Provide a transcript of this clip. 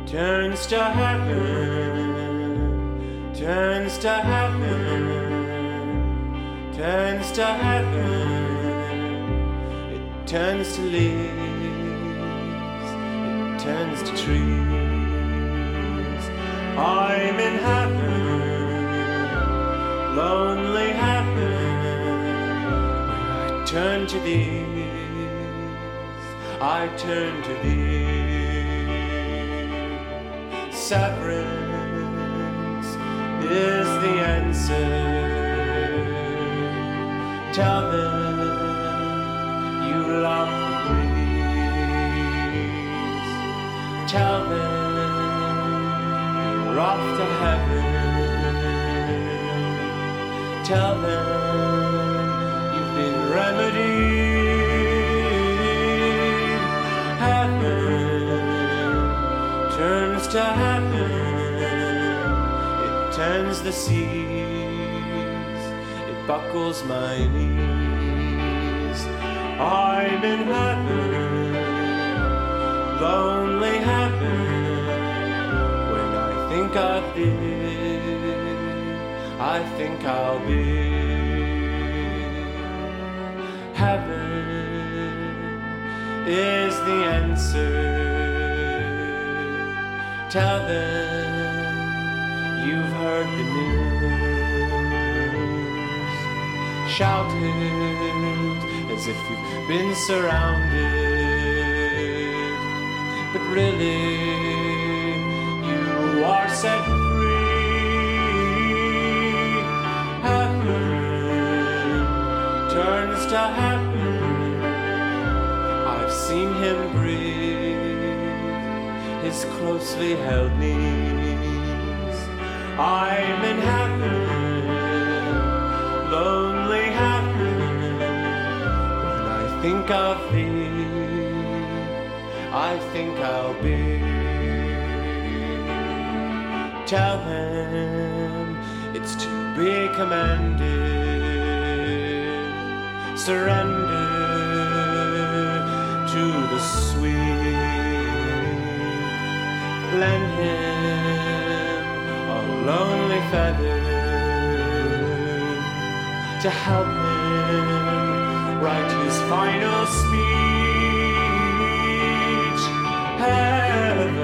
turns to heaven, turns to heaven, turns to heaven. It turns to leaves, it turns to trees. I'm in heaven, lonely heaven. When I turn to these, I turn to these. Severance is the answer. Tell them you love the breeze. Tell them you're off to heaven. Tell them you've been remedied. Heaven turns to heaven. It turns the seas. It buckles my knees. I'm in heaven, lonely heaven. When I think of thee, I think I'll be. Heaven is the answer. Tell them you've heard the news. Shout it as if you've been surrounded. But really, you are set free. Heaven turns to heaven. I've seen him breathe his closely held knees. I'm in heaven, lonely heaven. When I think of thee, I think I'll be. Tell him it's to be commanded. Surrender to the sweet. Lend him a lonely feather to help him write his final speech. Heaven